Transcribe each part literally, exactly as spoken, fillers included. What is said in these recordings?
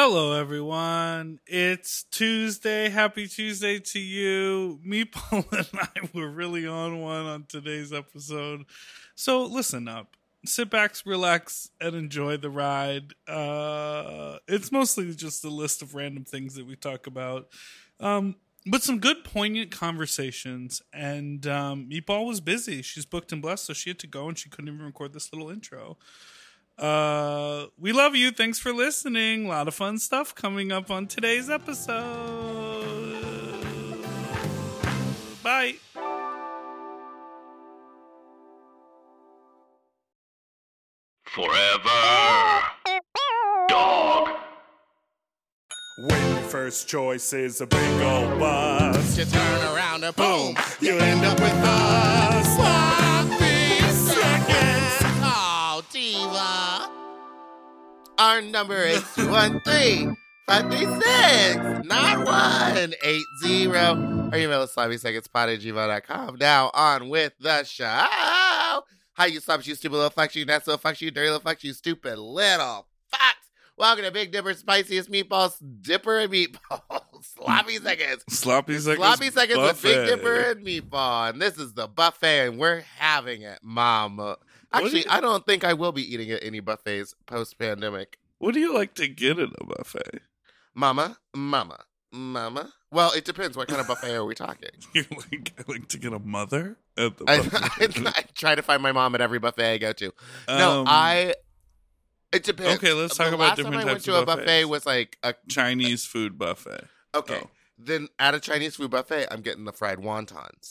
Hello, everyone. It's Tuesday. Happy Tuesday to you. Meatball and I were really on one on today's episode. So listen up. Sit back, relax, and enjoy the ride. Uh, it's mostly just a list of random things that we talk about. Um, but some good, poignant conversations. And um, Meatball was busy. She's booked and blessed, so she had to go, and she couldn't even record this little intro. Uh, we love you. Thanks for listening. A lot of fun stuff coming up on today's episode. Bye. Forever Dog. When your first choice is a big old bus, You turn around and boom, you end up with us. sloppy seconds. Oh, diva. Our number is two one three, five three six, nine one eight zero. Our email is sloppy seconds pod at gmail dot com. Now on with the show. Hi, you slops, you stupid little fucks, you nasty little fucks, you dirty little fucks, you stupid little fucks. Welcome to Big Dipper, Spiciest Meatballs, Dipper and Meatballs. Sloppy Seconds. Sloppy seconds. Sloppy Seconds with buffet. Big Dipper and Meatball. And this is the buffet, and we're having it, mama. Actually, you- I don't think I will be eating at any buffets post-pandemic. What do you like to get at a buffet? Mama, mama, mama. Well, it depends. What kind of buffet are we talking? You like, I like to get a mother at the I, buffet. I, I try to find my mom at every buffet I go to. No, Um, I... It depends. Okay, let's talk the about last different time I went types to of a buffet buffets. was like a Chinese food buffet. okay. Oh. Then at a Chinese food buffet, I'm getting the fried wontons.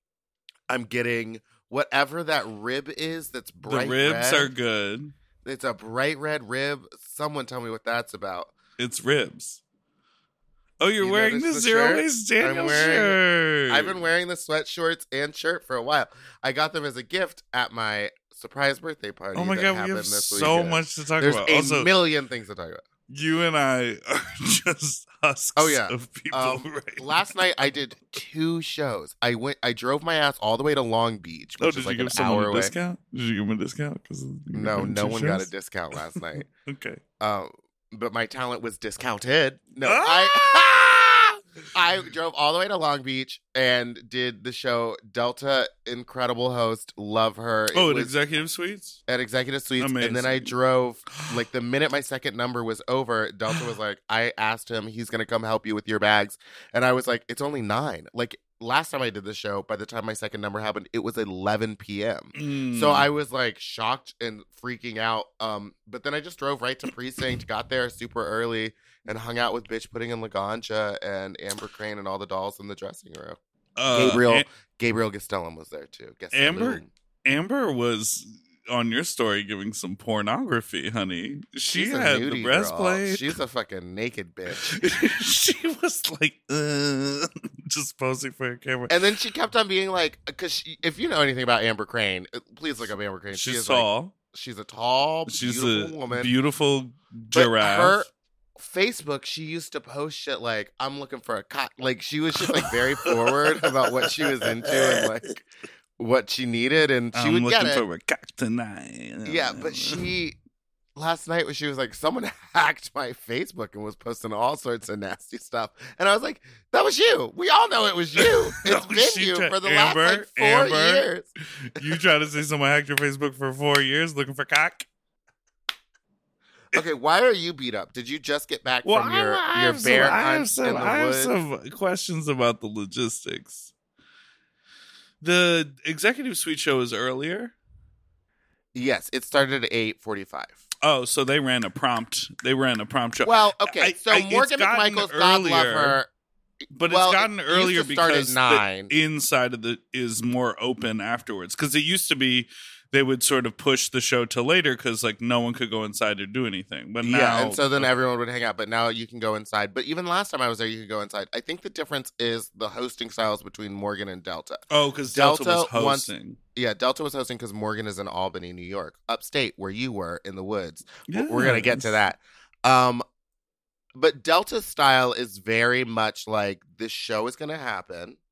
I'm getting whatever that rib is that's bright The ribs red. are good. It's a bright red rib. Someone tell me what that's about. It's ribs. Oh, you're You wearing the noticed the Zero shirt? Waste Daniel I'm wearing- shirt. I've been wearing the sweatshorts and shirt for a while. I got them as a gift at my surprise birthday party. Oh my that god, we happened have this so weekend. much to talk There's about. a Also, million things to talk about. you and I are just husks Oh, yeah. of people Um, right last night I did two shows. I went. I drove my ass all the way to Long Beach, Oh, which did is you like give an someone hour a away. discount? Did you give him a discount? Cause No, no one got a discount last night. Okay. Um, but my talent was discounted. No, Ah! I I drove all the way to Long Beach and did the show. Delta, incredible host, love her. It Oh, at was Executive Suites? at Executive Suites, and then I Amazing. drove. Like the minute my second number was over, Delta was like, I asked him, he's gonna come help you with your bags, and I was like, it's only nine. Like last time I did the show, by the time my second number happened, it was eleven p.m. Mm. So I was like shocked and freaking out. Um, but then I just drove right to Precinct, got there super early, and hung out with Bitch Pudding and Laganja and Amber Crane and all the dolls in the dressing room. Uh, Gabriel Am- Gabriel Gastelum was there too. Gastelum. Amber? Amber was on your story giving some pornography, honey. She She's a had the nudie breastplate. girl. She's a fucking naked bitch. She was like, uh, just posing for her camera. And then she kept on being like, because if you know anything about Amber Crane, uh, please look up Amber Crane. she She's is like, tall. she's a tall, She's beautiful a woman. beautiful But giraffe. her Facebook, she used to post shit like, I'm looking for a cock. Like, she was just like very forward about what she was into and like what she needed, and she I'm would looking get it. for a cock tonight. Yeah, but she last night when she was like, someone hacked my Facebook and was posting all sorts of nasty stuff, and I was like, that was you. We all know it was you. It's No, been she you tried- for the Amber, last like four Amber. years. You try to say someone hacked your Facebook for four years looking for cock? Okay, why are you beat up? Did you just get back Well, from I, your I your have bear some, I have hunt some, in the I have woods? some questions about the logistics. The Executive Suite show is earlier. Yes, it started at eight forty-five. Oh, so they ran a prompt. They ran a prompt show. Well, okay, I- so I- it's Morgan gotten McMichaels, God love earlier, her. But well, it's gotten it used to earlier start at because nine. the inside of the is more open afterwards. Because it used to be they would sort of push the show to later because like no one could go inside or do anything. But now, Yeah, and so then everyone would hang out. But now you can go inside. But even last time I was there, you could go inside. I think the difference is the hosting styles between Morgan and Delta. oh, because Delta, Delta was wants- hosting. Yeah, Delta was hosting because Morgan is in Albany, New York, upstate where you were in the woods. W- We're gonna get to Yes. that. Um, but Delta's style is very much like this show is gonna happen.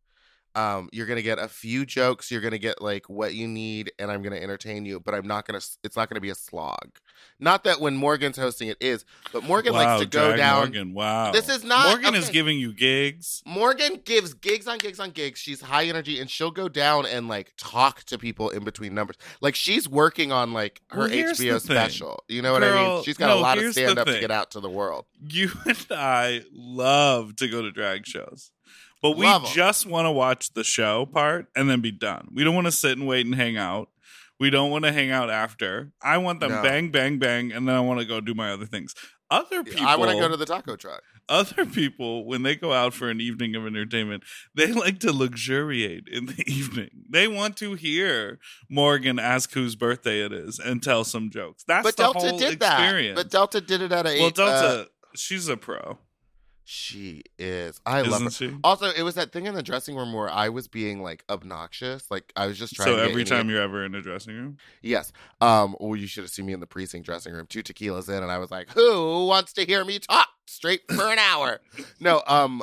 Um, you're gonna get a few jokes. You're gonna get like what you need, and I'm gonna entertain you. But I'm not gonna. It's not gonna be a slog. Not that when Morgan's hosting it is, but Morgan wow, likes to go drag down. Morgan, wow. This is not Morgan okay. is giving you gigs. Morgan gives gigs on gigs on gigs. She's high energy, and she'll go down and like talk to people in between numbers. Like she's working on like her Well, here's H B O the thing. special. You know what I mean? Girl, She's got no, a lot of here's the stand up to thing. get out to the world. You and I love to go to drag shows. But we Love 'em. just want to watch the show part and then be done. We don't want to sit and wait and hang out. We don't want to hang out after. I want them No. bang, bang, bang, and then I want to go do my other things. Other people, I want to go to the taco truck. other people, when they go out for an evening of entertainment, they like to luxuriate in the evening. They want to hear Morgan ask whose birthday it is and tell some jokes. That's But the Delta whole did experience. that. But Delta did it at a. well, uh, Delta, she's a pro. She is. I love her. Isn't she? Also, it was that thing in the dressing room where I was being like obnoxious. Like I was just trying So to get every any- time you're ever in a dressing room? Yes. Um, well, you should have seen me in the precinct dressing room. Two tequilas in, and I was like, who wants to hear me talk straight for an hour? No, um,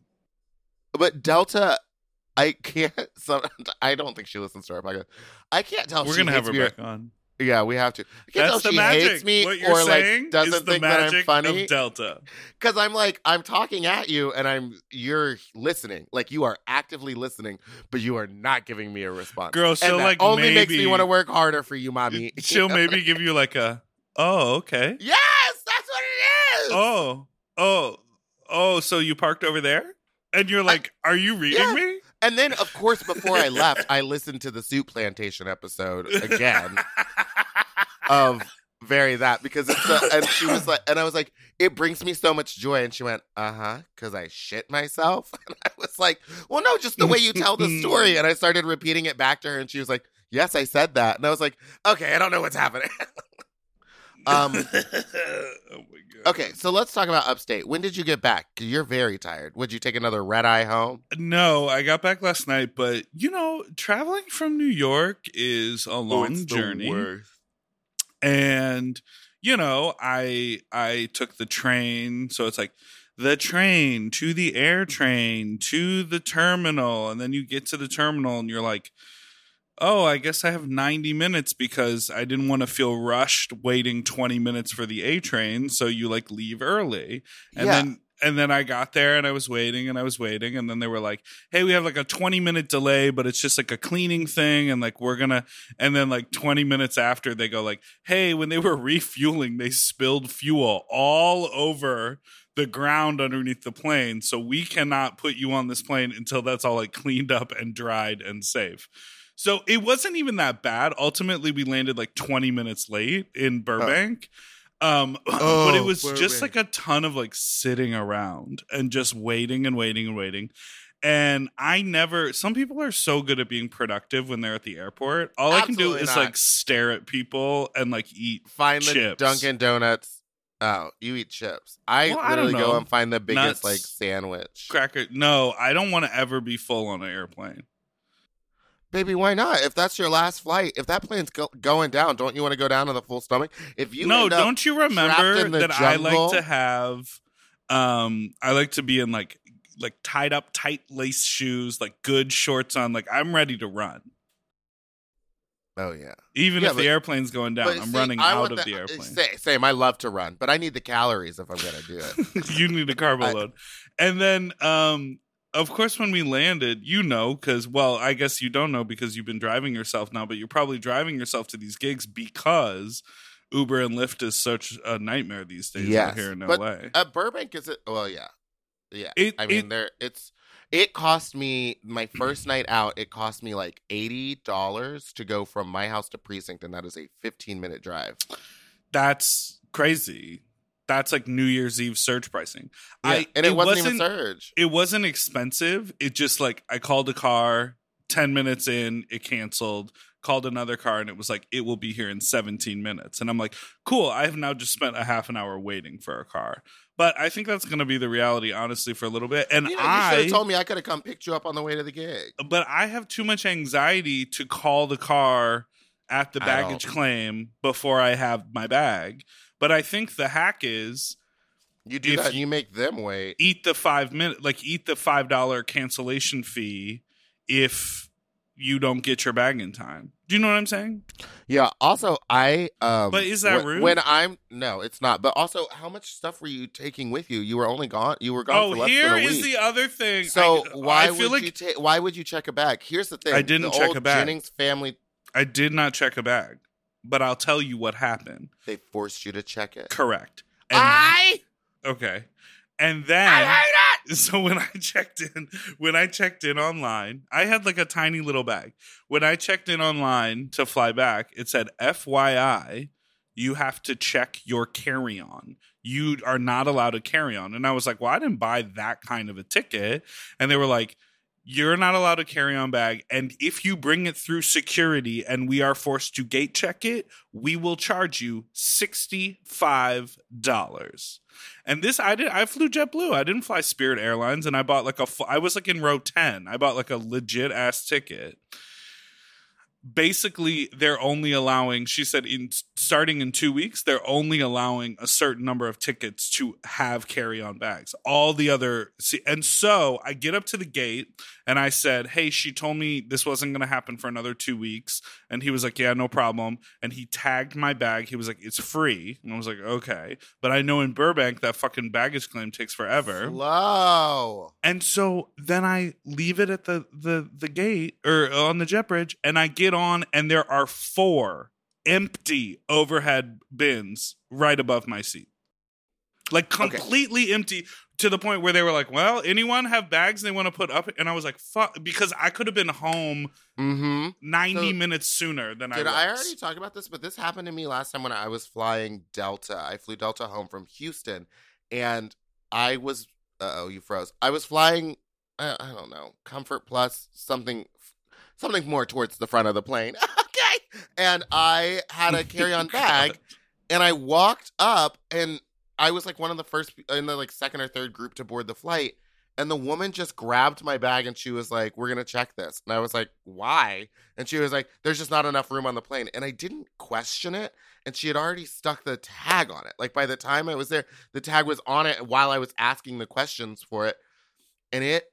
but Delta, I can't, some, I don't think she listens to our podcast. I can't tell if We're she going to have hates her me back on. or, yeah, we have to. I can't That's the tell if she magic. hates me What you're or saying like doesn't is the think that I'm magic funny. of Delta. Because I'm like, I'm talking at you and I'm, you're listening. Like you are actively listening, but you are not giving me a response. Girl, she'll and that like only makes maybe- me want to work harder for you, mommy. She'll maybe give you like a, oh, okay. Yes, that's what it is. Oh, oh, oh, so you parked over there? And you're like, are you reading yeah. me? And then, of course, before I left, I listened to the Soup Plantation episode again of Very That because it's a, and she was like, and I was like, it brings me so much joy. And she went, uh huh, because I shit myself. And I was like, well, no, just the way you tell the story. And I started repeating it back to her, and she was like, yes, I said that. And I was like, okay, I don't know what's happening. um. oh my God. Okay, so let's talk about Upstate. When did you get back? 'Cause you're very tired. Would you take another red eye home? No, I got back last night, but you know, traveling from New York is a long it's the journey. worst. And you know, I I took the train, so it's like the train to the air train to the terminal, and then you get to the terminal and you're like, oh, I guess I have ninety minutes because I didn't want to feel rushed waiting twenty minutes for the A train. So you like leave early. And Yeah. then and then I got there and I was waiting and I was waiting. And then they were like, hey, we have like a twenty minute delay, but it's just like a cleaning thing. And like, we're going to, and then like twenty minutes after they go like, hey, when they were refueling, they spilled fuel all over the ground underneath the plane. So we cannot put you on this plane until that's all like cleaned up and dried and safe. So it wasn't even that bad. Ultimately, we landed like twenty minutes late in Burbank. Um, Oh, but it was just Burbank. like a ton of like sitting around and just waiting and waiting and waiting. And I never, some people are so good at being productive when they're at the airport. All I can do Absolutely is not. like stare at people and like eat. Find the Chips. Dunkin' Donuts. Oh, you eat chips. I Well, I don't literally go know. and find the biggest Nuts. like sandwich. Cracker. No, I don't want to ever be full on an airplane. Baby, why not? If that's your last flight, if that plane's go- going down, don't you want to go down on the full stomach? If you no, end up don't you trapped remember in the that I jungle- like to have um I like to be in like like tied up tight lace shoes, like good shorts on, like I'm ready to run. Oh yeah. Even Yeah, if the but- airplane's going down, But I'm see, running I out want of the- the airplane. Say, same. I love to run, but I need the calories if I'm gonna do it. You need a carbo I- load. And then um of course when we landed, you know, because well, I guess you don't know because you've been driving yourself now, but you're probably driving yourself to these gigs because Uber and Lyft is such a nightmare these days Yes, out here in but L A. Uh, Burbank is it? Well, yeah, yeah. It- I mean, it- there. It's. It cost me my first night out. It cost me like eighty dollars to go from my house to Precinct, and that is a fifteen minute drive. That's crazy. That's like New Year's Eve surge pricing. Yeah, I and it, wasn't, even surge. It wasn't expensive. It just like I called a car, ten minutes in, it canceled. Called another car and it was like, it will be here in seventeen minutes. And I'm like, cool, I have now just spent a half an hour waiting for a car. But I think that's going to be the reality, honestly, for a little bit. And You know, you should I, have told me I could have come picked you up on the way to the gig. but I have too much anxiety to call the car at the I baggage don't. claim before I have my bag. But I think the hack is You do If that, and you- you make them wait. eat the five minute, like eat the five dollar cancellation fee if you don't get your bag in time. Do you know what I'm saying? Yeah. Also, I. Um, But is that when, rude? When I'm no, it's not. But also, how much stuff were you taking with you? You were only gone. You were gone Oh, for less here than a is week. the other thing. So I, why I feel would like you take? Why would you check a bag? Here's the thing. I didn't the check old a bag. Jennings family. I did not check a bag, but I'll tell you what happened. They forced you to check it. Correct. And, I. okay. And then I hate it. so when I checked in, when I checked in online, I had like a tiny little bag. When I checked in online to fly back, it said, F Y I, you have to check your carry-on. You are not allowed to carry on. And I was like, well, I didn't buy that kind of a ticket. And they were like, you're not allowed to carry on bag. And if you bring it through security and we are forced to gate check it, we will charge you sixty-five dollars. And this, I did, I flew JetBlue. I didn't fly Spirit Airlines. And I bought like a, I was like in row ten. I bought like a legit ass ticket. Basically, they're only allowing, she said, in starting in two weeks, they're only allowing a certain number of tickets to have carry-on bags. All the other, see, and so I get up to the gate and I said, hey, she told me this wasn't going to happen for another two weeks. And he was like, yeah, no problem. And he tagged my bag. He was like, it's free. And I was like, okay. But I know in Burbank, that fucking baggage claim takes forever. Slow. And so then I leave it at the, the, the gate or on the jet bridge and I get on and there are four empty overhead bins right above my seat. Like completely okay. empty to the point where they were like, well, anyone have bags they want to put up? And I was like, fuck, because I could have been home mm-hmm. ninety so, minutes sooner than I was. Did I already talk about this? But this happened to me last time when I was flying Delta. I flew Delta home from Houston and I was, uh-oh, you froze. I was flying, I, I don't know, Comfort Plus, something something more towards the front of the plane. Okay. And I had a carry-on bag and I walked up and I was like one of the first in the like second or third group to board the flight. And the woman just grabbed my bag and she was like, we're going to check this. And I was like, why? And she was like, there's just not enough room on the plane. And I didn't question it. And she had already stuck the tag on it. Like by the time I was there, the tag was on it while I was asking the questions for it. And it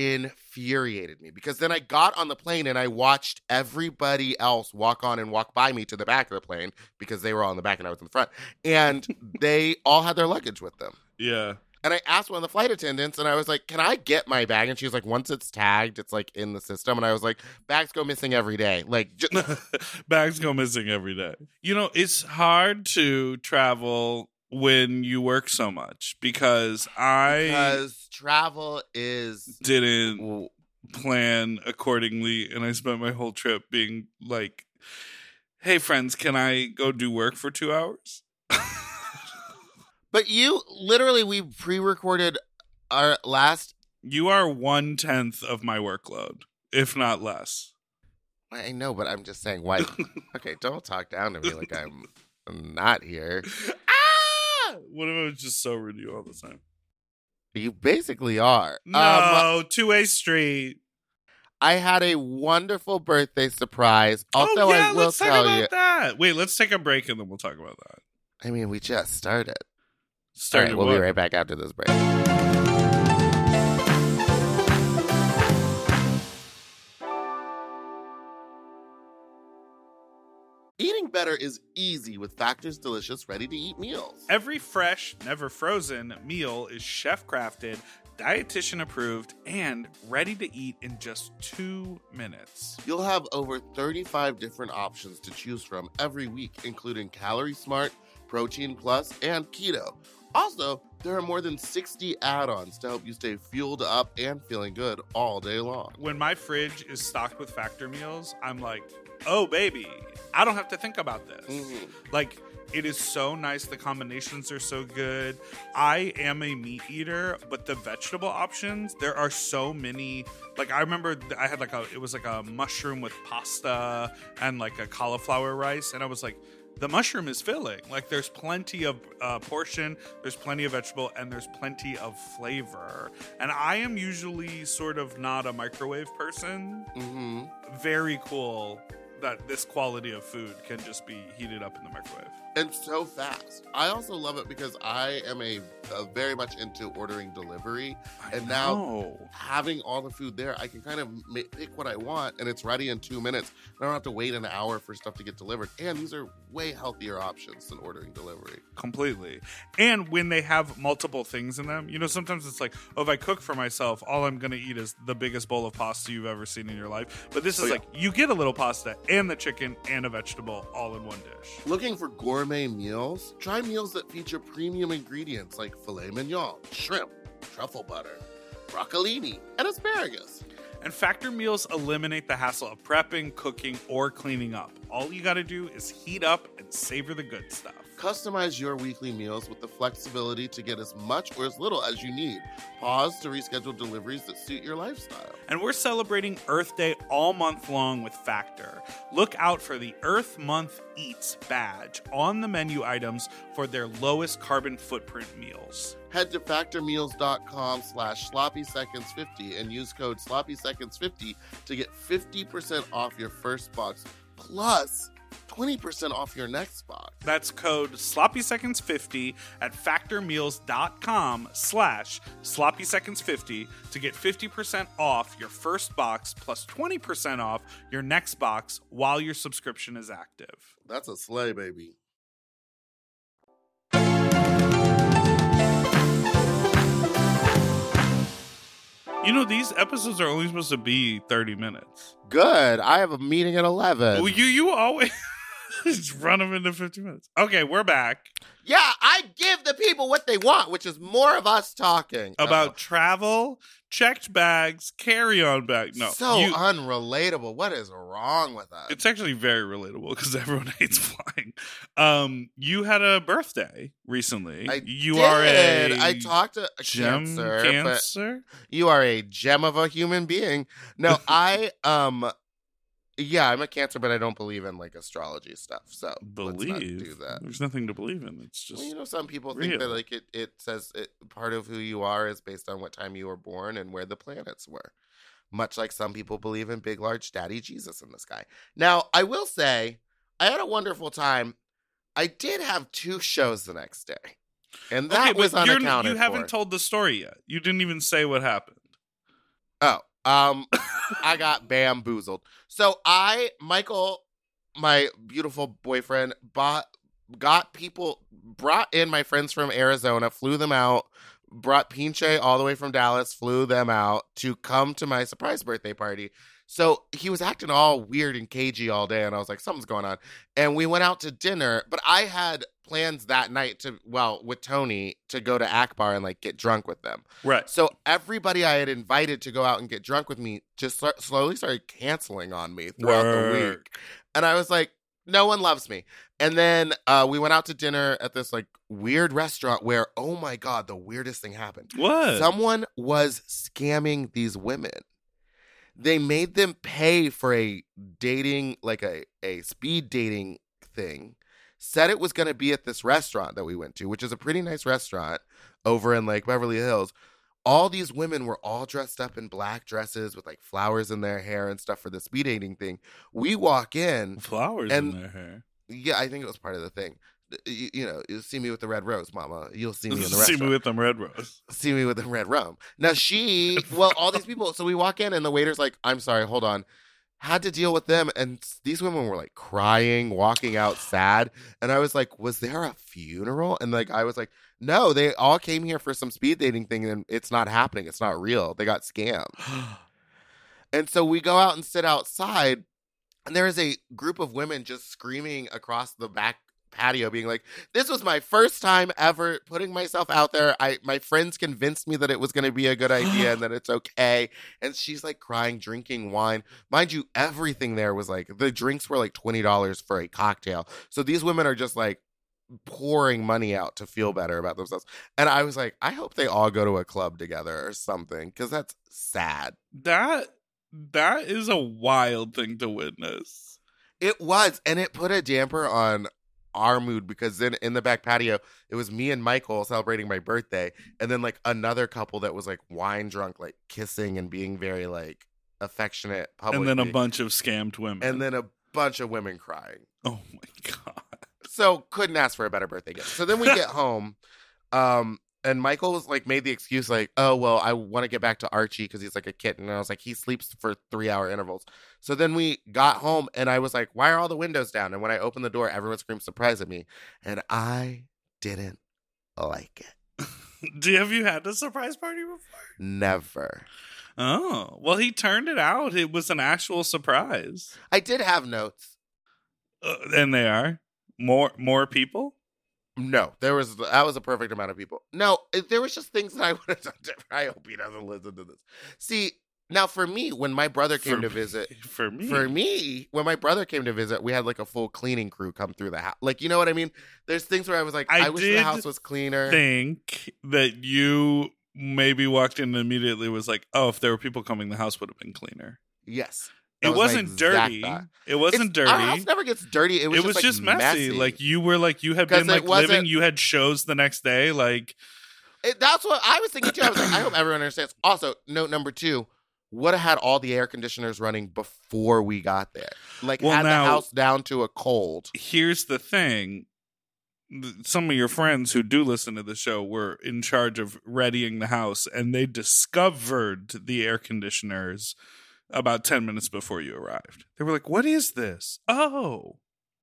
infuriated me because then I got on the plane and I watched everybody else walk on and walk by me to the back of the plane because they were all in the back and I was in the front. And they all had their luggage with them. Yeah. And I asked one of the flight attendants and I was like, can I get my bag? And she was like, once it's tagged, it's like in the system. And I was like, bags go missing every day. Like, just- bags go missing every day. You know, it's hard to travel when you work so much because I because travel is didn't plan accordingly and I spent my whole trip being like, hey friends, can I go do work for two hours? But you literally, we pre-recorded our last. You are one tenth of my workload, if not less. I know, but I'm just saying why. Okay, don't talk down to me like I'm not here. What if I was just so rude to you all the time? You basically are. No, um, two-way street. I had a wonderful birthday surprise. Also, oh, yeah, I will let's talk tell about you. that. Wait, let's take a break and then we'll talk about that. I mean, we just started. Started. All right, we'll what? be right back after this break. Eating better is easy with Factor's delicious, ready-to-eat meals. Every fresh, never frozen meal is chef-crafted, dietitian-approved, and ready to eat in just two minutes. You'll have over thirty-five different options to choose from every week, including Calorie Smart, Protein Plus, and Keto. Also, there are more than sixty add-ons to help you stay fueled up and feeling good all day long. When my fridge is stocked with Factor meals, I'm like, oh, baby, I don't have to think about this. Mm-hmm. Like, it is so nice. The combinations are so good. I am a meat eater, but the vegetable options, there are so many. Like, I remember I had like a, it was like a mushroom with pasta and like a cauliflower rice. And I was like, the mushroom is filling. Like, there's plenty of uh, portion, there's plenty of vegetable, and there's plenty of flavor. And I am usually sort of not a microwave person. Mm-hmm. Very cool that this quality of food can just be heated up in the microwave. and so fast. I also love it because I am a, a very much into ordering delivery, I and now know. having all the food there, I can kind of ma- pick what I want, and it's ready in two minutes. I don't have to wait an hour for stuff to get delivered. And these are way healthier options than ordering delivery. Completely. And when they have multiple things in them, you know, sometimes it's like, oh, if I cook for myself, all I'm going to eat is the biggest bowl of pasta you've ever seen in your life. But this is Oh, yeah. like, you get a little pasta and the chicken and a vegetable all in one dish. Looking for gourmet meals? Try meals that feature premium ingredients like filet mignon, shrimp, truffle butter, broccolini, and asparagus. And Factor meals eliminate the hassle of prepping, cooking, or cleaning up. All you got to do is heat up and savor the good stuff. Customize your weekly meals with the flexibility to get as much or as little as you need. Pause to reschedule deliveries that suit your lifestyle. And we're celebrating Earth Day all month long with Factor. Look out for the Earth Month Eats badge on the menu items for their lowest carbon footprint meals. Head to factormeals.com slash sloppy seconds 50 and use code sloppy seconds 50 to get fifty percent off your first box plus twenty percent off your next box. That's code sloppy seconds fifty at factormeals.com slash sloppy seconds 50 to get fifty percent off your first box plus twenty percent off your next box while your subscription is active. That's a sleigh, baby. You know, these episodes are only supposed to be thirty minutes. Good. I have a meeting at eleven. Well, you, you always just run them into fifty minutes. Okay, we're back. Yeah, I give the people what they want, which is more of us talking. About Oh. travel, checked bags, carry-on bag. No, So you- unrelatable. What is wrong with us? it's actually very relatable because everyone hates flying. Um, you had a birthday recently. I you did. are a I talked to a gem cancer, cancer. but you are a gem of a human being. No, I um, yeah, I'm a Cancer, but I don't believe in like astrology stuff. So let's not Believe do that. There's nothing to believe in. It's just Well, you know, some people think real. that like it, it says it, part of who you are is based on what time you were born and where the planets were. Much like some people believe in big, large daddy Jesus in the sky. Now, I will say, I had a wonderful time. I did have two shows the next day, and that okay, was but you're, unaccounted you haven't for. told the story yet. You didn't even say what happened. Oh, um, I got bamboozled. So I, Michael, my beautiful boyfriend, bought, got people, brought in my friends from Arizona, flew them out, brought Pinche all the way from Dallas, flew them out to come to my surprise birthday party. So he was acting all weird and cagey all day, and I was like, something's going on. And we went out to dinner, but I had plans that night to, well, with Tony, to go to Akbar and like get drunk with them. Right. So everybody I had invited to go out and get drunk with me just start, slowly started canceling on me throughout the Word. week. And I was like, no one loves me. And then uh, we went out to dinner at this like weird restaurant where, oh my God, the weirdest thing happened. What? Someone was scamming these women. They made them pay for a dating, like a, a speed dating thing. Said it was going to be at this restaurant that we went to, which is a pretty nice restaurant over in like Beverly Hills. All these women were all dressed up in black dresses with like flowers in their hair and stuff for the speed dating thing. We walk in. Flowers and- in their hair. Yeah, I think it was part of the thing. You, you know, you see me with the red rose, mama. You'll see me in the See restaurant. me with them red rose. see me with the red rum. Now she, well, all these people. So we walk in and the waiter's like, I'm sorry, hold on. Had to deal with them. And these women were like crying, walking out sad. And I was like, was there a funeral? And like, I was like, no, they all came here for some speed dating thing and it's not happening. It's not real. They got scammed. And so we go out and sit outside and there is a group of women just screaming across the back patio being like, this was my first time ever putting myself out there. I my friends convinced me that it was going to be a good idea and that it's okay. And she's like crying, drinking wine. Mind you, everything there was like, the drinks were like twenty dollars for a cocktail. So these women are just like pouring money out to feel better about themselves. And I was like, I hope they all go to a club together or something, because that's sad. That that is a wild thing to witness. It was, and it put a damper on our mood because then in the back patio, it was me and Michael celebrating my birthday, and then like another couple that was like wine drunk, like kissing and being very like affectionate publicly. And then a bunch of scammed women. and then a bunch of women crying. oh my god. So couldn't ask for a better birthday gift. So then we get home, um, and Michael was like made the excuse like, oh well, I want to get back to Archie because he's like a kitten, and I was like, he sleeps for three hour intervals. So then we got home, and I was like, why are all the windows down? And when I opened the door, everyone screamed surprise at me, and I didn't like it. Do you, have you had a surprise party before? Never. Oh, well, he turned it out. It was an actual surprise. I did have notes. Uh, and they are more more people. No, there was that was a perfect amount of people. No, it, there was just things that I would have done different. I hope he doesn't listen to this. See, now for me, when my brother came For to me- visit, For me, for me, when my brother came to visit, we had like a full cleaning crew come through the house. Like, you know what I mean? There's things where I was like, I, I wish the did house was cleaner. think that you maybe walked in and immediately was like, oh, if there were people coming, the house would have been cleaner. Yes, that It was my wasn't exact dirty. thought. It wasn't It's- dirty. Our house never gets dirty. It was it just, was like, just messy. messy. Like you were like you had 'Cause been it like wasn't- living. You had shows the next day. Like It, that's what I was thinking too. I was like, I hope everyone understands. Also, note number two, would have had all the air conditioners running before we got there. Like, Well, had now- the house down to a cold. here's the thing. Th- Some of your friends who do listen to the show were in charge of readying the house, and they discovered the air conditioners about ten minutes before you arrived. They were like, what is this? Oh.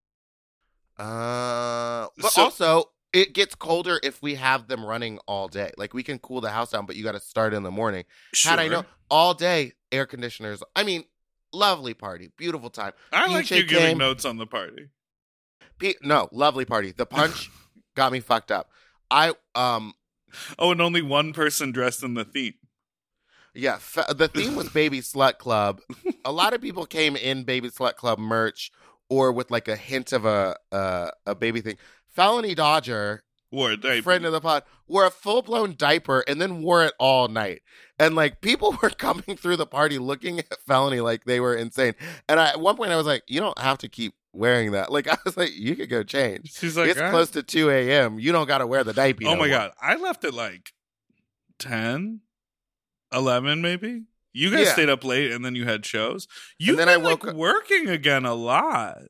Uh, but So- also, it gets colder if we have them running all day. Like, we can cool the house down, but you got to start in the morning. Had I Sure. known all day, air conditioners. I mean, lovely party, beautiful time. I like D J you giving came- notes on the party. P- no, lovely party. The punch got me fucked up. I um Oh, and only one person dressed in the theme. yeah, fa- the theme was Baby Slut Club. A lot of people came in Baby Slut Club merch or with like a hint of a uh, a baby thing. Felony Dodger, Wore a diaper. friend of the pod, wore a full blown diaper and then wore it all night. And like people were coming through the party looking at Felony like they were insane. And I, at one point I was like, you don't have to keep wearing that. Like I was like, you could go change. She's like, It's "Ah." close to two a.m. You don't got to wear the diaper. Oh no my more. God. I left at like ten, eleven maybe. You guys Yeah. stayed up late and then you had shows. You've then been I woke like up- working again a lot.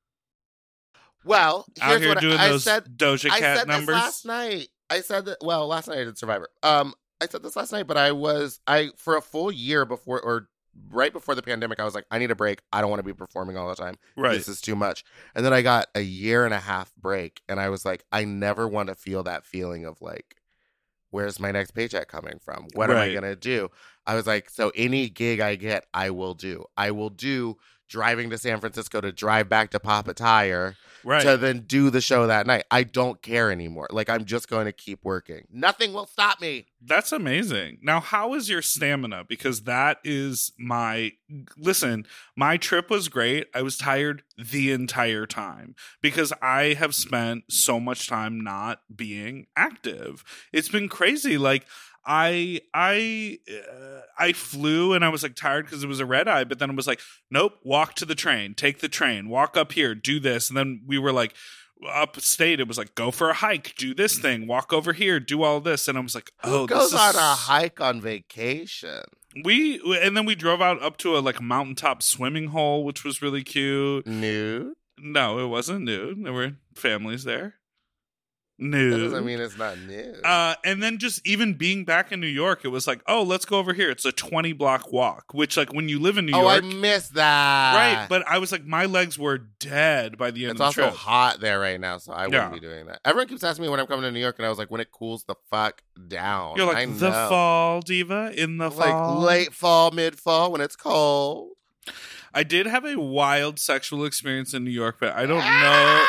Well, Out here's here what doing I, I those said. Doja I Cat said numbers. this last night. I said that. Well, last night I did Survivor. Um, I said this last night, but I was I for a full year before or right before the pandemic. I was like, I need a break. I don't want to be performing all the time. Right. This is too much. And then I got a year and a half break, and I was like, I never want to feel that feeling of like, where's my next paycheck coming from? What am I Right. gonna do? I was like, so any gig I get, I will do. I will do driving to San Francisco to drive back to Papa Tire Right. to then do the show that night. I don't care anymore. Like, I'm just going to keep working. Nothing will stop me. That's amazing. Now, how is your stamina? Because that is my listen, my trip was great. I was tired the entire time because I have spent so much time not being active. It's been crazy. Like I I uh, I flew and I was like tired because it was a red eye, but then it was like, nope, walk to the train, take the train, walk up here, do this, and then we were like upstate. It was like go for a hike, do this thing, walk over here, do all this, and I was like, oh, Who goes this on is a hike on vacation? we and then we drove out up to a like mountaintop swimming hole, which was really cute. Nude? No, it wasn't nude. There were families there. That Nude. doesn't mean it's not nude. Uh, and then just even being back in New York, it was like, oh, let's go over here. It's a twenty block walk, which like when you live in New oh, York, I missed that. right? But I was like, my legs were dead by the end It's of the also trip. hot there right now, so I wouldn't Yeah. be doing that. Everyone keeps asking me when I'm coming to New York, and I was like, when it cools the fuck down. You're I like the know. fall diva in the like fall. late fall, mid fall when it's cold. I did have a wild sexual experience in New York, but I don't know.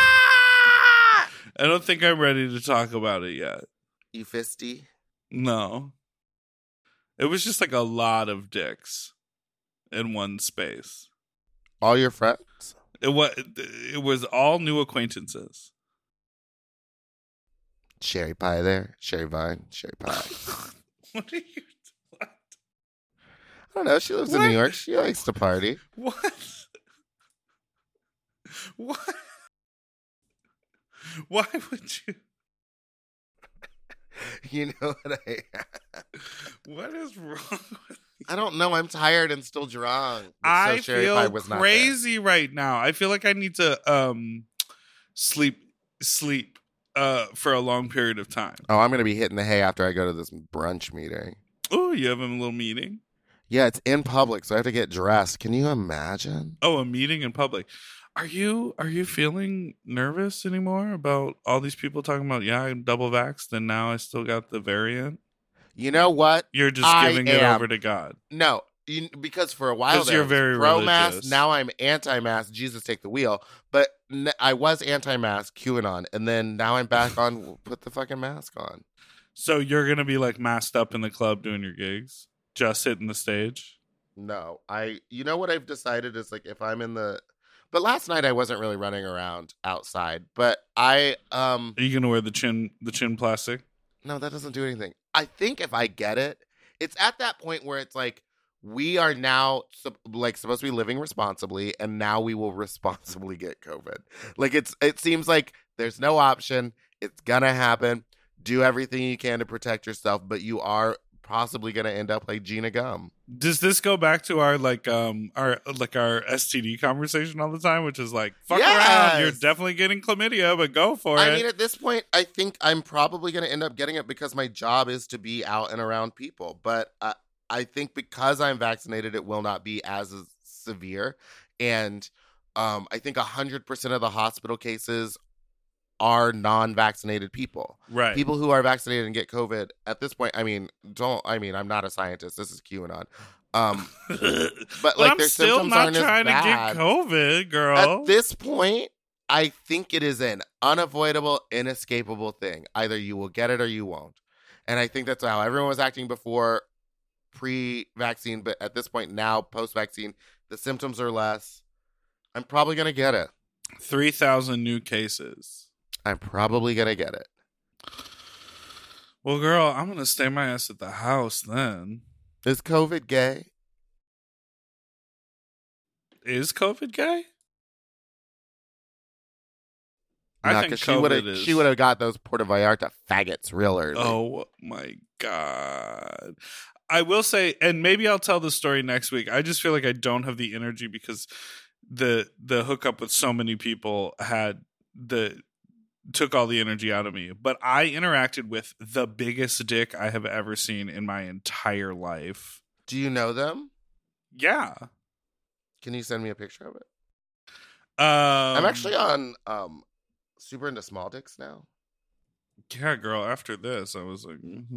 I don't think I'm ready to talk about it yet. You fisty? No. It was just like a lot of dicks in one space. All your friends? It was it was all new acquaintances. Sherry pie there. Sherry vine. Sherry pie. What are you what? I don't know. She lives in What? New York. She likes to party. What? What? Why would you You know what I what is wrong with I don't know. I'm tired and still drunk. I so Sherry feel pie was not there. crazy right now. I feel like I need to um sleep sleep uh, for a long period of time. Oh, I'm going to be hitting the hay after I go to this brunch meeting. Oh, you have a little meeting? Yeah, it's in public, so I have to get dressed. Can you imagine? Oh, a meeting in public. Are you are you feeling nervous anymore about all these people talking about, yeah, I'm double vaxxed and now I still got the variant? You know what? You're just I giving it am. over to God. No, you, because for a while 'Cause there, you're I was very pro-mask. religious. Now I'm anti-mask. Jesus, take the wheel. But n- I was anti-mask, QAnon, and then now I'm back on. Put the fucking mask on. So you're going to be like masked up in the club doing your gigs? Just hitting the stage? No, I. You know what I've decided is like if I'm in the. But last night I wasn't really running around outside. But I um. Are you going to wear the chin the chin plastic? No, that doesn't do anything. I think if I get it, it's at that point where it's like we are now sup- like supposed to be living responsibly, and now we will responsibly get COVID. Like it's it seems like there's no option. It's gonna happen. Do everything you can to protect yourself, but you are possibly gonna end up like Gina Gum. Does this go back to our like um our like our S T D conversation all the time, which is like fuck Yes! around, you're definitely getting chlamydia, but go for I it. mean, at this point, I think I'm probably gonna end up getting it because my job is to be out and around people. But uh, I think because I'm vaccinated, it will not be as severe. And um, I think one hundred percent of the hospital cases are non-vaccinated people. Right. People who are vaccinated and get COVID at this point, I mean, don't, I mean, I'm not a scientist. This is QAnon. Um, but but like I'm their still symptoms not aren't as trying to bad. get COVID, girl. At this point, I think it is an unavoidable, inescapable thing. Either you will get it or you won't. And I think that's how everyone was acting before pre-vaccine. But at this point now, post-vaccine, the symptoms are less. I'm probably going to get it. three thousand new cases. I'm probably going to get it. Well, girl, I'm going to stay my ass at the house then. Is COVID gay? Is COVID gay? I Nah, think 'cause she would have COVID is. she would have got those Puerto Vallarta faggots real early. Oh my God. I will say, and maybe I'll tell the story next week. I just feel like I don't have the energy because the the hookup with so many people had the took all the energy out of me. But I interacted with the biggest dick I have ever seen in my entire life. Do you know them? Yeah. Can you send me a picture of it? Um, I'm actually on um super into small dicks now. Yeah, girl, after this, I was like...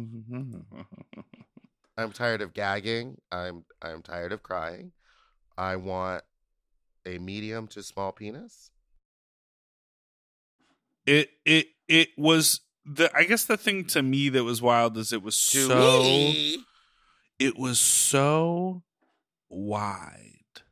I'm tired of gagging. I'm I'm tired of crying. I want a medium to small penis. It it it was the I guess the thing to me that was wild is it was To so me. it was so wide.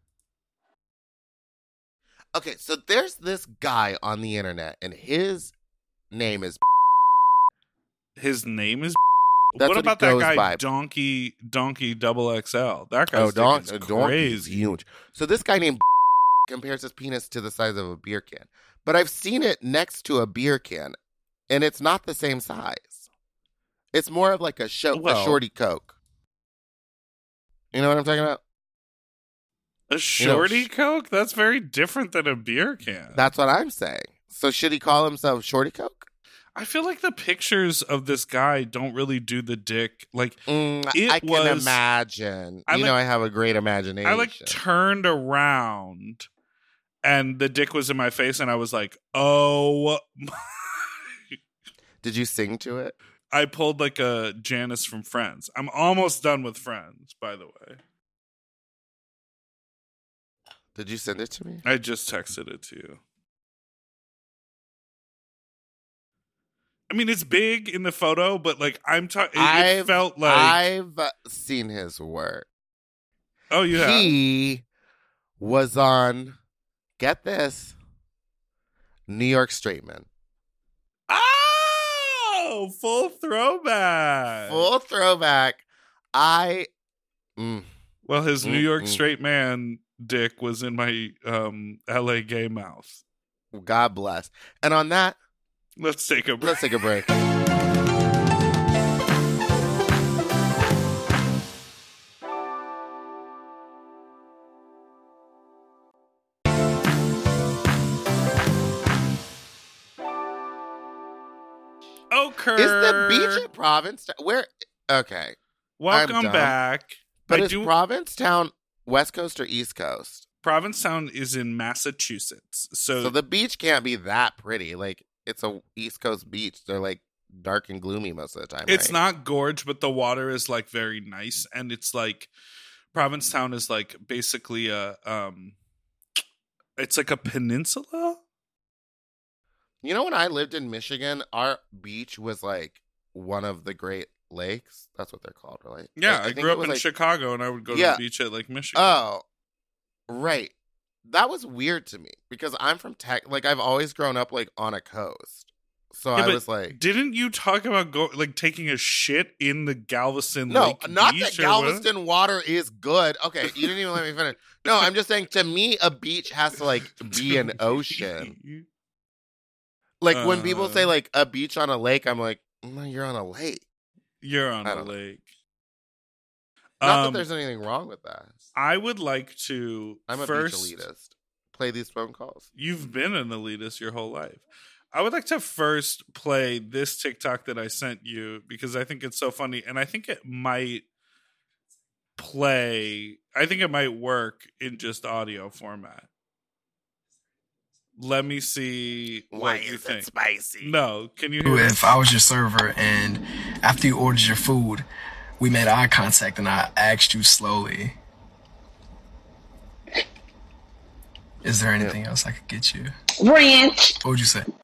Okay, so there's this guy on the internet, and his name is. His name is. That's what what about he that goes guy by. Donkey Donkey Double X L? That guy's Oh, dick don- is a donkey's crazy. huge. So this guy named compares his penis to the size of a beer can, but I've seen it next to a beer can, and it's not the same size. It's more of like a, sho- Well- a shorty Coke. You know what I'm talking about? A shorty sh- Coke? That's very different than a beer can. That's what I'm saying. So should he call himself Shorty Coke? I feel like the pictures of this guy don't really do the dick. Like Mm, It I can was- imagine. I you like- know, I have a great imagination. I like turned around and the dick was in my face and I was like, oh my. Did you sing to it? I pulled like a Janice from Friends. I'm almost done with Friends, by the way. Did you send it to me? I just texted it to you. I mean, it's big in the photo, but like I'm talking, it, it I've- felt like. I've seen his work. oh, you have. He was on, get this, New York Straight Men. Oh, full throwback. Full throwback. I, mm, Well, his New Mm, York mm. straight man dick was in my um, L A gay mouth. God bless. And on that, Let's take a break. let's take a break. occur. Is the beach at Provincetown? Where? Okay. Welcome dumb. back. But I is do, Provincetown West Coast or East Coast? Provincetown is in Massachusetts. So, So the beach can't be that pretty. Like, it's a East Coast beach. They're like dark and gloomy most of the time. it's right? not gorge, but the water is like very nice. And it's like, Provincetown is like basically a, um, it's like a peninsula. You know, when I lived in Michigan, our beach was like one of the Great Lakes. That's what they're called, right? Yeah, Like, I, think grew it up was in like- Chicago, and I would go to Yeah. the beach at Lake Michigan. Oh, right. That was weird to me because I'm from tech. Like, I've always grown up like on a coast. So Yeah, I but was like, Didn't you talk about go like taking a shit in the Galveston no, Lake not beach that or what? Galveston water is good. Okay, you didn't even let me finish. No, I'm just saying to me, a beach has to like be an ocean. Like when people say Uh. like a beach on a lake, I'm like, no, you're on a lake. You're on I a don't know. lake. Not Um, that there's anything wrong with that. I would like to I'm a first. beach elitist. Play these phone calls. You've been an elitist your whole life. I would like to first play this TikTok that I sent you because I think it's so funny, and I think it might play. I think it might work in just audio format. Let me see what you think. spicy? No, can you hear it? If I was your server and after you ordered your food, we made eye contact and I asked you slowly, is there anything else I could get you? Ranch. What would you say?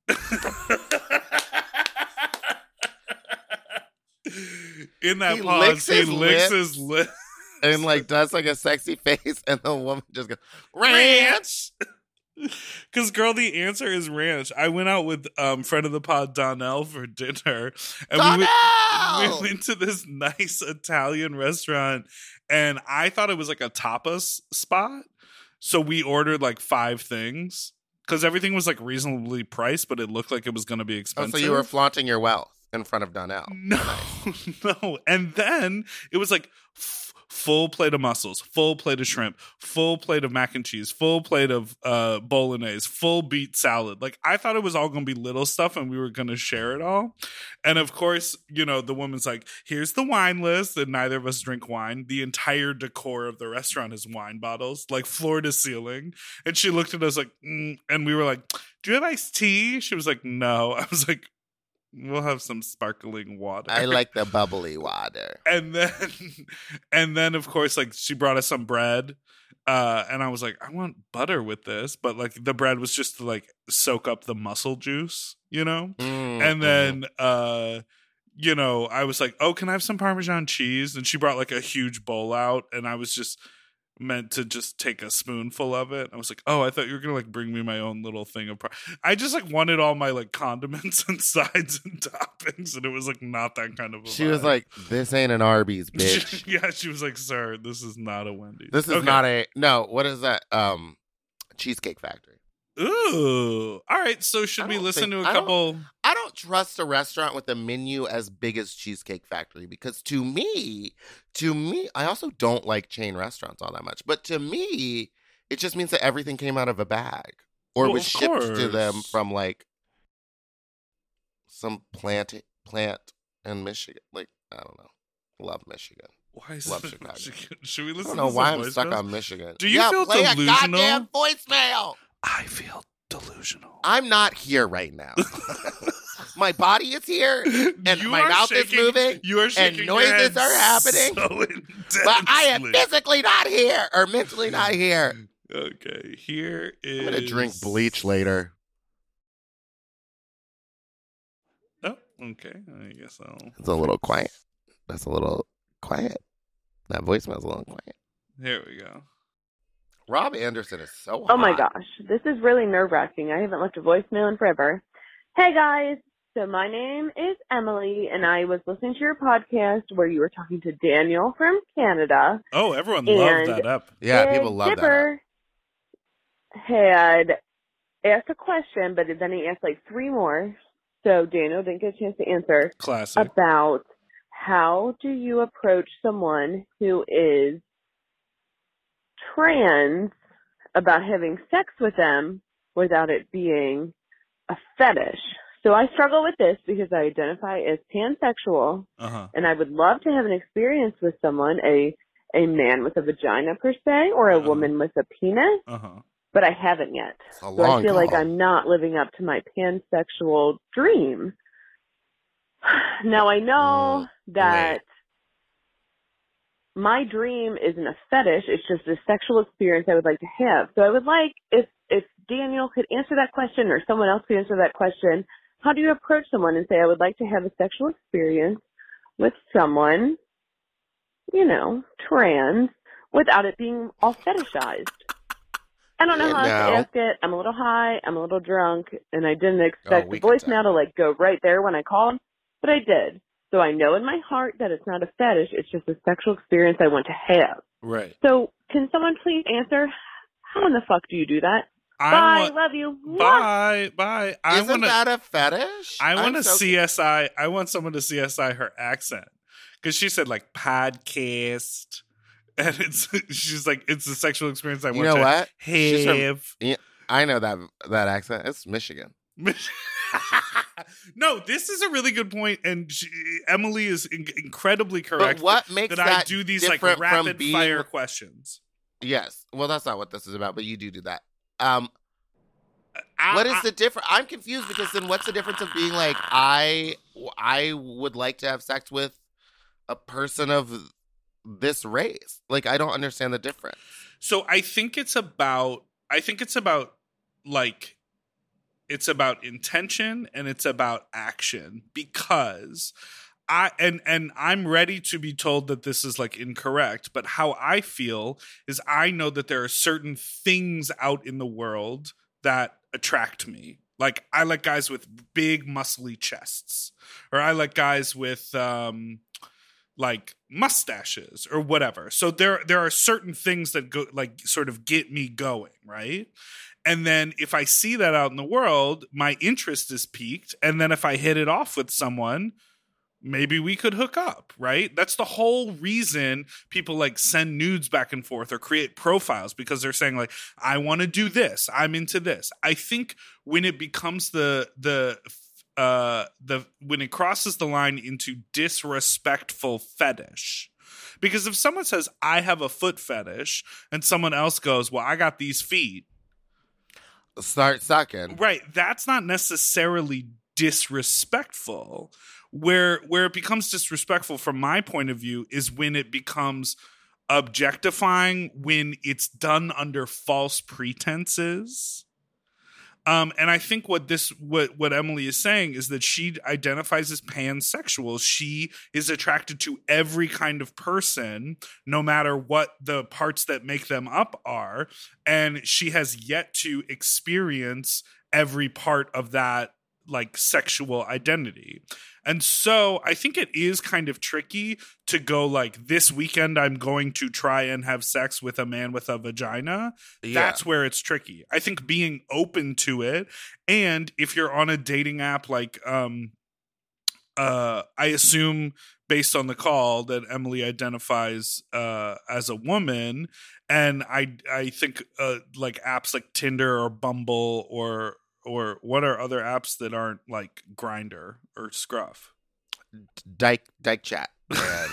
In that He pause, licks he his licks lips. his lips. And like does like a sexy face, and the woman just goes ranch. Because, girl, the answer is ranch. I went out with um friend of the pod Donnell for dinner, and we went, Donnell! we went to this nice Italian restaurant, and I thought it was like a tapas spot, so we ordered like five things because everything was like reasonably priced, but it looked like it was going to be Oh, expensive. so you were flaunting your wealth in front of Donnell. No, no. And then it was like f- full plate of mussels, full plate of shrimp, full plate of mac and cheese, full plate of uh, bolognese, full beet salad. Like, I thought it was all going to be little stuff and we were going to share it all. And of course, you know, the woman's like, here's the wine list. And neither of us drink wine. The entire decor of the restaurant is wine bottles, like floor to ceiling. And she looked at us like, mm, and we were like, do you have iced tea? She was like, no. I was like, we'll have some sparkling water. I like the bubbly water. And then, and then, of course, like she brought us some bread, uh, and I was like, I want butter with this, but like the bread was just to like soak up the mussel juice, you know. Mm, And then, uh, you know, I was like, oh, can I have some Parmesan cheese? And she brought like a huge bowl out, and I was just meant to just take a spoonful of it. I was like, oh, I thought you were gonna like bring me my own little thing of par-. I just like wanted all my like condiments and sides and toppings, and it was like not that kind of a she was vibe. like, "This ain't an Arby's, bitch. Yeah, she was like, sir, this is not a Wendy's. This is Okay. not a no. What is that? Um, Cheesecake Factory. Ooh. All right, so I should we don't listen think- to a I don't- couple? I don't trust a restaurant with a menu as big as Cheesecake Factory because to me, to me, I also don't like chain restaurants all that much. But to me, it just means that everything came out of a bag or Well, was of shipped to them course. from like some plant plant in Michigan. Like, I don't know. Love Michigan. Why is Love it Chicago. Michigan? Should we I listen don't know to why some I'm stuck voicemails? on Michigan. Do you yeah, feel play delusional? a goddamn voicemail. I feel delusional. I'm not here right now. My body is here, and You my are mouth shaking- is moving, You are shaking and your noises head are happening, so intensely. but I am physically not here or mentally not here. Okay, here is. I'm gonna drink bleach later. Oh, okay. I guess I'll. It's a little quiet. That's a little quiet. That voicemail's a little quiet. Here we go. Rob Anderson is so hot. Oh my gosh, this is really nerve wracking. I haven't left a voicemail in forever. Hey guys, so my name is Emily, and I was listening to your podcast where you were talking to Daniel from Canada. Oh, everyone And- loved that up. Yeah, Big people love that. Dipper had asked a question, but then he asked like three more, so Daniel didn't get a chance to answer, Classic. about how do you approach someone who is trans about having sex with them without it being a fetish. So I struggle with this because I identify as pansexual, Uh-huh. and I would love to have an experience with someone, a a man with a vagina per se, or a Uh-huh. woman with a penis, Uh-huh. but I haven't yet. It's a So long I feel like call. I'm not living up to my pansexual dream. Now I know Mm, that my dream isn't a fetish, it's just a sexual experience I would like to have. So I would like if if Daniel could answer that question or someone else could answer that question, how do you approach someone and say I would like to have a sexual experience with someone, you know, trans, without it being all fetishized? I don't know how else No. to ask it. I'm a little high, I'm a little drunk, and I didn't expect Oh, we the can voicemail to like go right there when I called, but I did. So I know in my heart that it's not a fetish, it's just a sexual experience I want to have. Right. So can someone please answer, how in the fuck do you do that? I Bye, want, love you. Mwah. bye, bye. I Isn't want to. that a fetish? I want I'm to so- C S I. I want someone to C S I her accent because she said like podcast, and it's she's like it's a sexual experience I You want know to what? She's from- have. I know that that accent. It's Michigan. No, this is a really good point, and she, Emily is in- incredibly correct. But what makes that, that I do these like different from rapid being- fire questions. Yes. Well, that's not what this is about, but you do do that. Um, I- what is I- the difference? I'm confused because then what's the difference of being like I I would like to have sex with a person of this race? Like I don't understand the difference. So I think it's about I think it's about like it's about intention and it's about action because I and and I'm ready to be told that this is like incorrect, but how I feel is I know that there are certain things out in the world that attract me. Like I like guys with big muscly chests, or I like guys with um like mustaches or whatever. So there there are certain things that go like sort of get me going, right? And then if I see that out in the world, my interest is piqued, and then if I hit it off with someone, maybe we could hook up, right? That's the whole reason people like send nudes back and forth or create profiles, because they're saying like, I want to do this, I'm into this. I think when it becomes the the uh the when it crosses the line into disrespectful fetish, because if someone says I have a foot fetish and someone else goes, well, I got these feet, Start sucking. right, that's not necessarily disrespectful. Where where it becomes disrespectful from my point of view is when it becomes objectifying, when it's done under false pretenses. Um, and I think what this what what Emily is saying is that she identifies as pansexual. She is attracted to every kind of person, no matter what the parts that make them up are, and she has yet to experience every part of that like sexual identity. And so I think it is kind of tricky to go like, this weekend I'm going to try and have sex with a man with a vagina. Yeah. That's where it's tricky. I think being open to it, and if you're on a dating app like um uh I assume based on the call that Emily identifies uh as a woman, and I I think uh like apps like Tinder or Bumble or or what are other apps that aren't like Grindr or Scruff? Dyke Dyke chat. And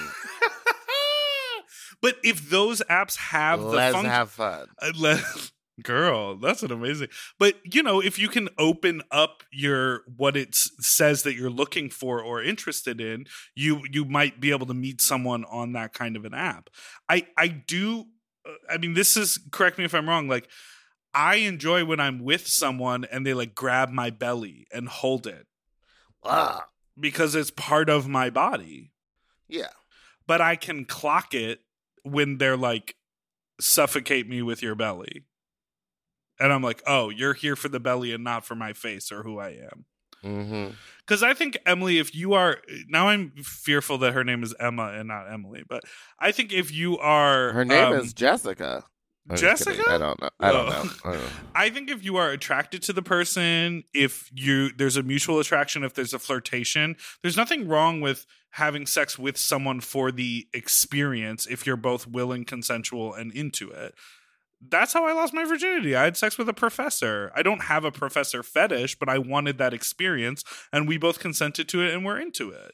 But if those apps have the let's function, have fun. Uh, le- girl, that's an amazing. But you know, if you can open up your what it s- says that you're looking for or interested in, you you might be able to meet someone on that kind of an app. I I do. uh, I mean, this is, correct me if I'm wrong. Like, I enjoy when I'm with someone and they like grab my belly and hold it Ugh. because it's part of my body. Yeah. But I can clock it when they're like, suffocate me with your belly. And I'm like, oh, you're here for the belly and not for my face or who I am. Mm-hmm. Because I think, Emily, if you are, now I'm fearful that her name is Emma and not Emily, but I think if you are. Her name um, is Jessica. I'm just Jessica? kidding. I don't know. I don't Oh. know. I don't know. I think if you are attracted to the person, if you there's a mutual attraction, if there's a flirtation, there's nothing wrong with having sex with someone for the experience if you're both willing, consensual, and into it. that's how I lost my virginity. I had sex with a professor. I don't have a professor fetish, but I wanted that experience, and we both consented to it, and we're into it.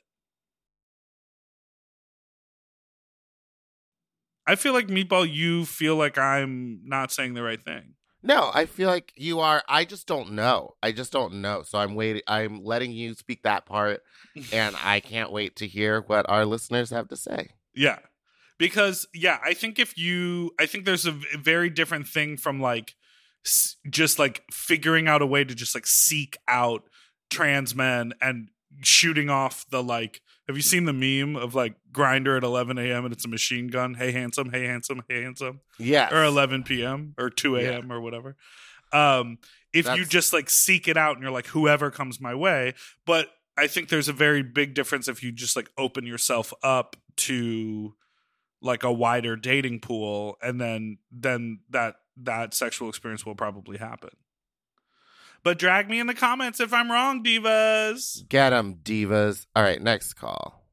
I feel like, Meatball, you feel like I'm not saying the right thing. No, I feel like you are. I just don't know. I just don't know. So I'm waiting. I'm letting you speak that part, and I can't wait to hear what our listeners have to say. Yeah. Because, yeah, I think if you, I think there's a v- very different thing from like, s- just like figuring out a way to just like seek out trans men and shooting off the like, have you seen the meme of like Grindr at eleven a.m. and it's a machine gun? Hey, handsome, hey, handsome, hey, handsome. Yes. Or eleven p.m. or two a.m. Yeah. or whatever. Um, if you That's- just like seek it out and you're like, whoever comes my way. But I think there's a very big difference if you just like open yourself up to like a wider dating pool, and then then that that sexual experience will probably happen. But drag me in the comments if I'm wrong, divas. Get 'em, divas. All right, next call.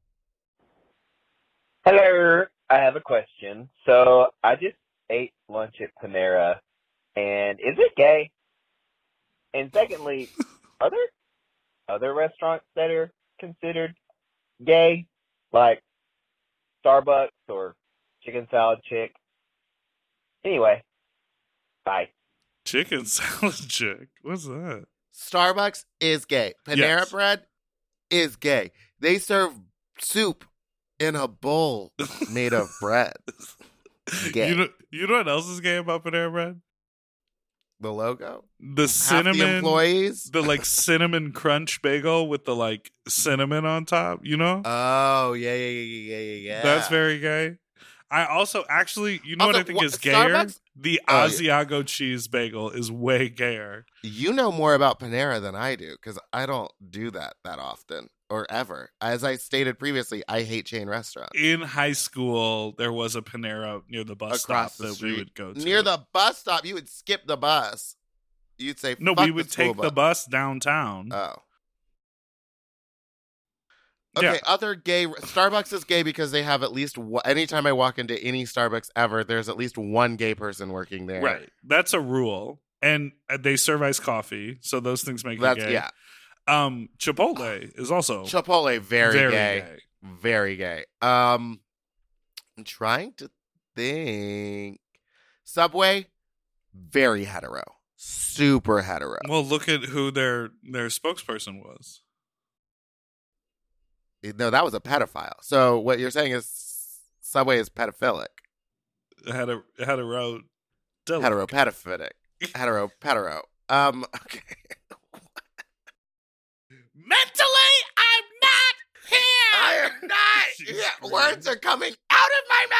Hello, I have a question. So I just ate lunch at Panera, and is it gay? And secondly, are there other restaurants that are considered gay, like Starbucks or Chicken Salad Chick? Anyway, bye. Chicken salad chick. What's that? Starbucks is gay. Panera Yes. Bread is gay. They serve soup in a bowl made of bread. Gay. You know, you know what else is gay about Panera Bread? The logo? The Half cinnamon the employees? the like cinnamon crunch bagel with the like cinnamon on top, you know? Oh, yeah, yeah, yeah, yeah, yeah, yeah. That's very gay. I also actually, you know Also, what I think wha- is gayer? Starbucks- The Oh, yeah. Asiago cheese bagel is way gayer. You know more about Panera than I do, because I don't do that that often or ever. As I stated previously, I hate chain restaurants. In high school, there was a Panera near the bus Across stop the that we street. would go to. Near the bus stop, you would skip the bus. You'd say, No, "Fuck we would the school take the bus." bus downtown. Oh. Okay, Yeah. other gay Starbucks is gay because they have at least one, anytime I walk into any Starbucks ever, there's at least one gay person working there. Right. That's a rule. And uh, they serve iced coffee, so those things make That's it gay. yeah. Um, Chipotle is also Chipotle very, very gay. gay. Very gay. Um I'm trying to think. Subway very hetero. Super hetero. Well, look at who their their spokesperson was. No, that was a pedophile. So what you're saying is Subway is pedophilic. It had a it had a road. Hetero pedophilic. Hetero hetero. Um okay. Mentally, I'm not here. I am not. Yeah, words are coming out of my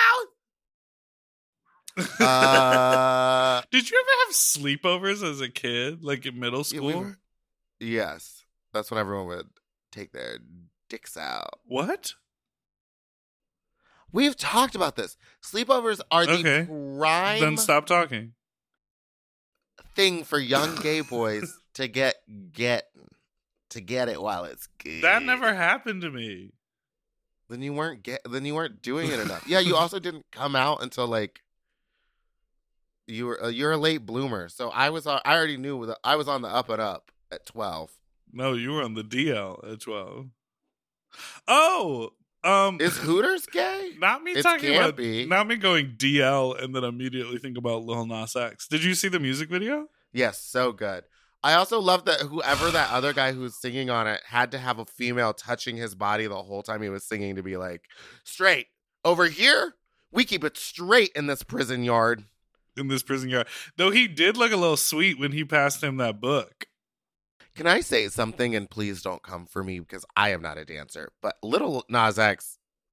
mouth. Uh, Did you ever have sleepovers as a kid, like in middle yeah, school? we were- yes, that's when everyone would take their dicks out. What? We've talked about this. Sleepovers are the Okay. prime Then stop talking. thing for young gay boys to get get to get it while it's good. That never happened to me. Then you weren't get. Then you weren't doing it enough. Yeah, you also didn't come out until like you were. Uh, you're a late bloomer, so I was. on- I already knew that I was on the up and up at twelve. No, you were on the D L at twelve. Oh, um, Is Hooters gay? not me It talking can't about be. not me going D L and then immediately think about Lil Nas X. Did you see the music video? Yes, so good. I also love that whoever that other guy who's singing on it had to have a female touching his body the whole time he was singing to be like, straight. Over here, we keep it straight in this prison yard. In this prison yard, though, he did look a little sweet when he passed him that book. Can I say something, and please don't come for me because I am not a dancer, but Little Nas X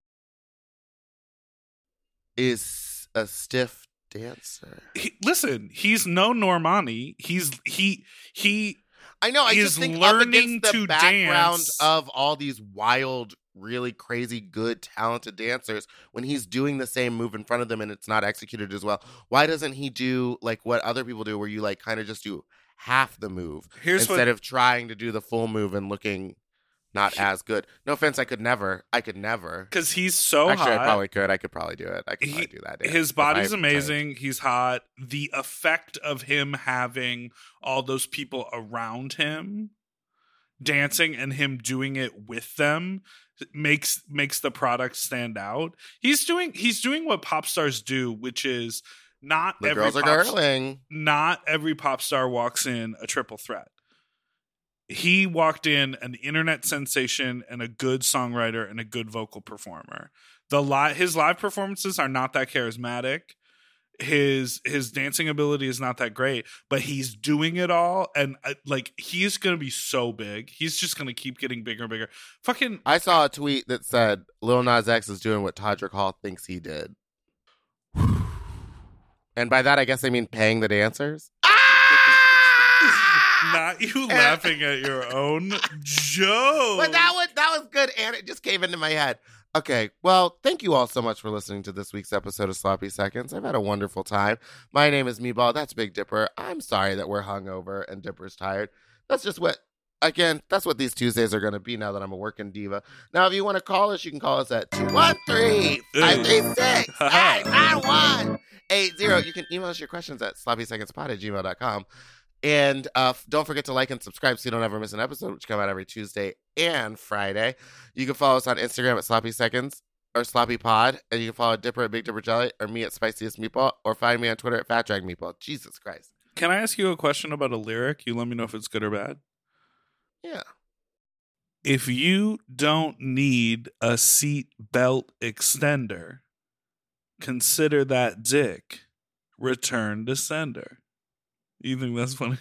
is a stiff dancer. He, listen, he's no Normani. He's he he. I know. I He just is think up learning against the to background dance. of all these wild, really crazy, good, talented dancers, when he's doing the same move in front of them and it's not executed as well, why doesn't he do like what other people do, where you like kind of just do half the move Here's instead what of trying to do the full move and looking, not as good. No offense, I could never. I could never. Because he's so Actually, hot. I probably could. I could probably do it. I could He- probably do that. yeah. His If body's I- amazing. He's hot. The effect of him having all those people around him dancing and him doing it with them makes makes the product stand out. He's doing he's doing what pop stars do, which is not The every girls are pop, girling. not every pop star walks in a triple threat. He walked in an internet sensation and a good songwriter and a good vocal performer. The li- his live performances are not that charismatic. His his dancing ability is not that great, but he's doing it all, and uh, like he's gonna be so big. He's just gonna keep getting bigger and bigger. Fucking I saw a tweet that said Lil Nas X is doing what Todrick Hall thinks he did. And by that, I guess I mean paying the dancers. not you laughing at your own joke. But that was that was good, and it just came into my head. Okay, well, thank you all so much for listening to this week's episode of Sloppy Seconds. I've had a wonderful time. My name is Meatball. That's Big Dipper. I'm sorry that we're hungover and Dipper's tired. That's just what, again, that's what these Tuesdays are going to be now that I'm a working diva. Now, if you want to call us, you can call us at two one three, five three six, nine nine one eight zero. You can email us your questions at sloppysecondspot at gmail dot com. And uh, don't forget to like and subscribe so you don't ever miss an episode, which come out every Tuesday and Friday. You can follow us on Instagram at Sloppy Seconds or Sloppy Pod, and you can follow Dipper at Big Dipper Jelly or me at Spiciest Meatball, or find me on Twitter at Fat Drag Meatball. Jesus Christ. Can I ask you a question about a lyric? You let me know if it's good or bad. Yeah. If you don't need a seat belt extender, consider that dick return to sender. You think that's funny?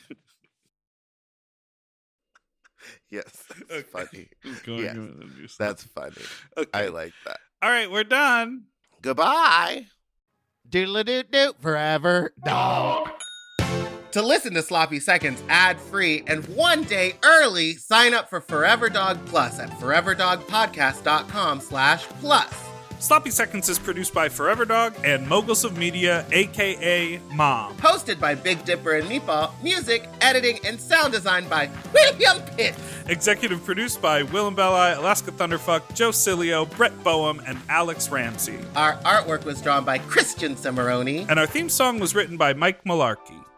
Yes. That's funny. Going Yes, on the new stuff. that's funny. Okay. I like that. All right, we're done. Goodbye. Doodle-doo-doo forever dog. To listen to Sloppy Seconds ad-free and one day early, sign up for Forever Dog Plus at foreverdogpodcast.com slash plus. Sloppy Seconds is produced by Forever Dog and Moguls of Media, a k a. Mom. Hosted by Big Dipper and Meatball. Music, editing, and sound design by William Pitt. Executive produced by Willem Belli, Alaska Thunderfuck, Joe Cilio, Brett Boehm, and Alex Ramsey. Our artwork was drawn by Christian Cimarroni. And our theme song was written by Mike Malarkey.